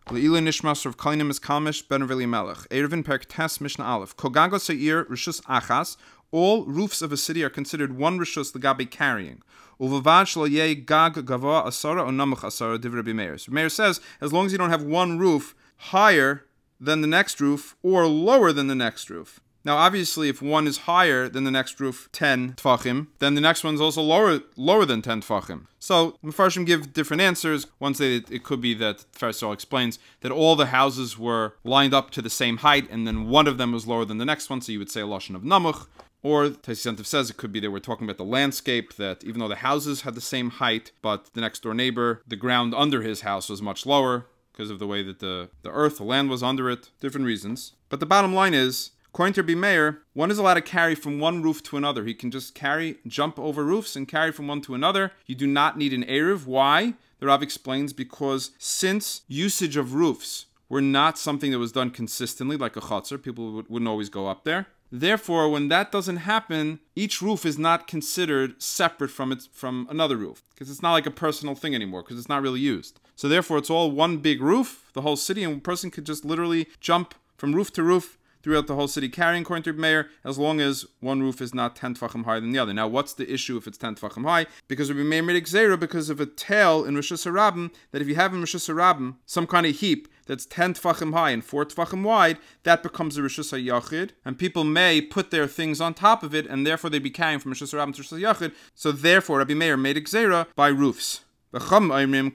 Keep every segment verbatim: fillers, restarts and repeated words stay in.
Le'ila nishmas Rav Kalinim is Kalmish ben Rav Elimelech. Erevin Perek Tes Mishnah Aleph. Kogago Seir Rishus Achas. All roofs of a city are considered one rishus legabe carrying. Uvavad shlo yeh gag gava asara or namuch asara divrei Rabbi Meir. So Meir says, as long as you don't have one roof higher than the next roof or lower than the next roof. Now, obviously, if one is higher than the next roof, ten tfachim, then the next one's also lower lower than ten tfachim. So, Mefarshim give different answers. One say that it could be that Farisal explains that all the houses were lined up to the same height, and then one of them was lower than the next one, so you would say a lashon of namuch. Or, Taisyantiv says it could be that we're talking about the landscape, that even though the houses had the same height, but the next door neighbor, the ground under his house was much lower, because of the way that the, the earth, the land was under it, different reasons. But the bottom line is, according to Rabbi Meir, one is allowed to carry from one roof to another. He can just carry, jump over roofs and carry from one to another. You do not need an Erev. Why? The Rav explains, because since usage of roofs were not something that was done consistently, like a chutzner, people would, wouldn't always go up there. Therefore, when that doesn't happen, each roof is not considered separate from its from another roof, because it's not like a personal thing anymore, because it's not really used. So therefore, it's all one big roof, the whole city, and a person could just literally jump from roof to roof throughout the whole city carrying, according to Rabbi Meir, as long as one roof is not ten tefachim higher than the other. Now, what's the issue if it's ten tefachim high? Because Rabbi Meir made a gzeira because of a tale in Rosh Hashanah, that if you have in Rosh Hashanah some kind of heap that's ten tefachim high and four tefachim wide, that becomes a Rosh Hashanah, and people may put their things on top of it, and therefore they be carrying from Rosh Hashanah to Rosh Hashanah. So therefore, Rabbi Meir made a gzeira by roofs. Chum were more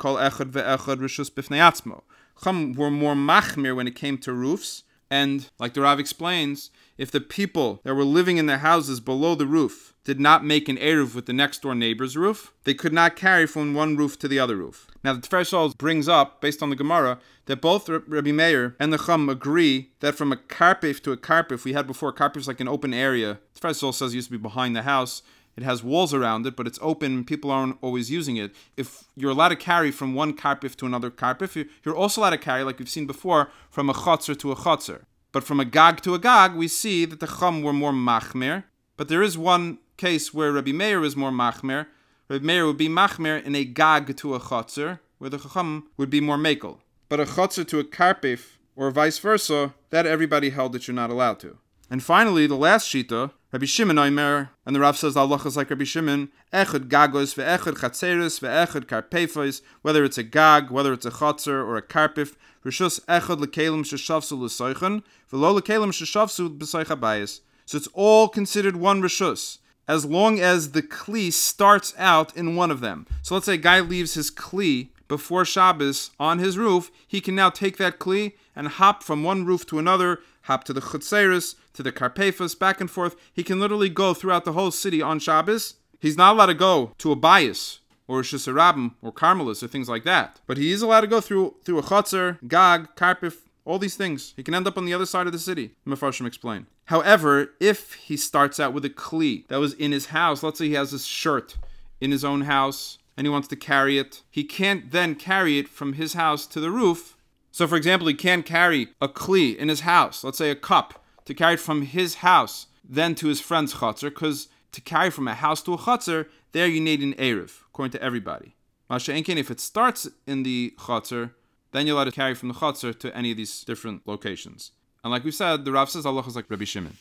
machmir when it came to roofs. And like the Rav explains, if the people that were living in their houses below the roof did not make an eruv with the next door neighbor's roof, they could not carry from one roof to the other roof. Now the Tiferes brings up, based on the Gemara, that both Rabbi Meir and the Chum agree that from a karpif to a karpif, we had before, karpif is like an open area. The Tiferes says it used to be behind the house. It has walls around it, but it's open. People aren't always using it. If you're allowed to carry from one karpif to another karpif, you're also allowed to carry, like we've seen before, from a chutzner to a chutzner. But from a gag to a gag, we see that the chum were more machmer. But there is one case where Rabbi Meir is more machmer. Rabbi Meir would be machmer in a gag to a chutzner, where the chum would be more mekel. But a chutzner to a karpif, or vice versa, that everybody held that you're not allowed to. And finally, the last shita, Rabbi Shimon Omer, and the Rav says Allah is like Rabbi Shimon, echad gagos ve'echad chatzeres ve'echad karpefos, whether it's a gag, whether it's a chatzer or a karpif, rishus echad lekelim sheshavsu l'soichen, v'lo lekelim sheshavsu b'soich habayis. So it's all considered one rishus, as long as the kli starts out in one of them. So let's say a guy leaves his kli before Shabbos on his roof, he can now take that kli and hop from one roof to another, hop to the chutzeris, to the karpefas, back and forth. He can literally go throughout the whole city on Shabbos. He's not allowed to go to a bias or a shusarabim or karmelis or things like that. But he is allowed to go through through a chutzer, gag, karpef, all these things. He can end up on the other side of the city. Mefarshim explain. However, if he starts out with a kli that was in his house, let's say he has this shirt in his own house and he wants to carry it, he can't then carry it from his house to the roof. So for example, he can't carry a kli in his house, let's say a cup, to carry it from his house then to his friend's chutzner, because to carry from a house to a chutzner, there you need an eruv, according to everybody. Masha Enkin, if it starts in the chutzner, then you're allowed to carry from the chutzner to any of these different locations. And like we said, the Rav says Allah is like Rabbi Shimon.